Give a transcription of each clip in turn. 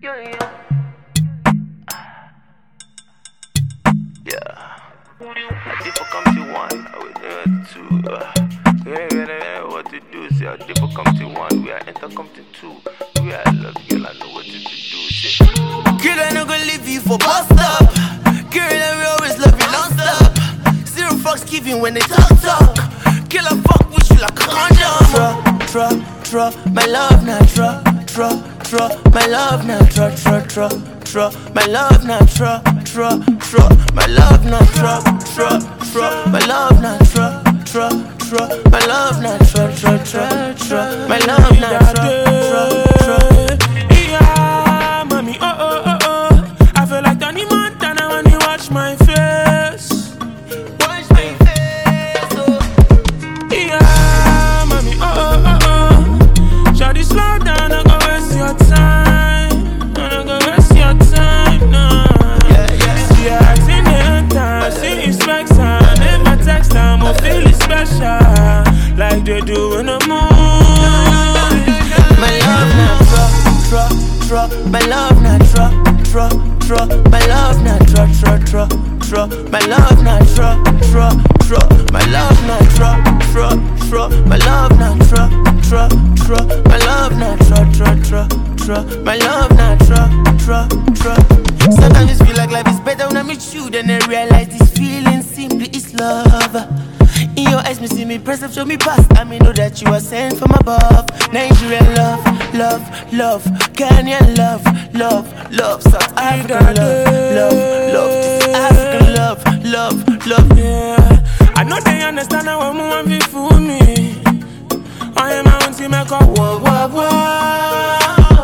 Yeah. I did for come to one, I will never two. What to do? See, I did for come to one, we are enter come to two. We are love, girl, I know what to do. Shit. Girl, I no gonna leave you for bust up. Girl, I will always love you non-stop. Zero fucks giving when they talk. Girl, I fuck with you like a condom. My love now, my love now, my love now, my love now, my love now, my love now, my love now, yeah, mommy, oh, I feel like Danny Montana when you watch my face. Watch my face, oh. Yeah, mommy, oh. Shawty, slow down, I'm gonna waste your time. I'm gonna waste your time, no. See her acting the time, she expects time. If I text her, I'm gonna feel it special, like they do in the moon. My love now, my love now, my love now, my love now, my love now, my love now, my love now, my love now, Sometimes it feel like life is better when I meet you, then I realize this feeling simply is love. In your eyes, me see me press up, show me past. I mean, know that you are sent from above. Nigerian love, Kenyan love, South African love, this African love. Yeah, I know they understand how I'm moving for me. I am out to make a whoa.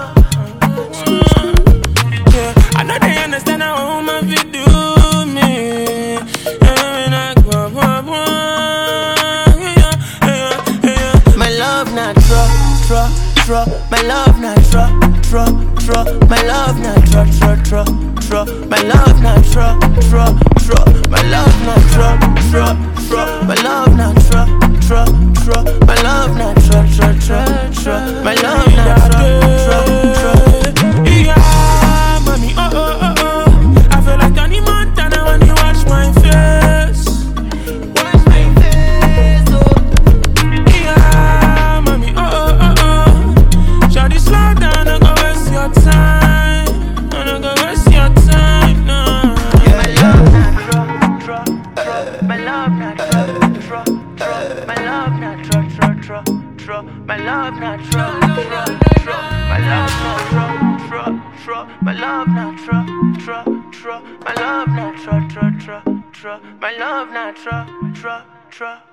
Yeah, I know they understand how I'm moving do me. My love now, my love now, my love now, my love now, my love now, my love now, my love now, my love now, yeah, mommy, oh, I feel like Danny Montana when you watch my face. Watch my face, oh. Yeah, mommy, oh. Shawty, slow down, I'm gonna waste your time. I'm gonna waste your time, no. My love now, my love now, my love now, my love now, my love now, my love now,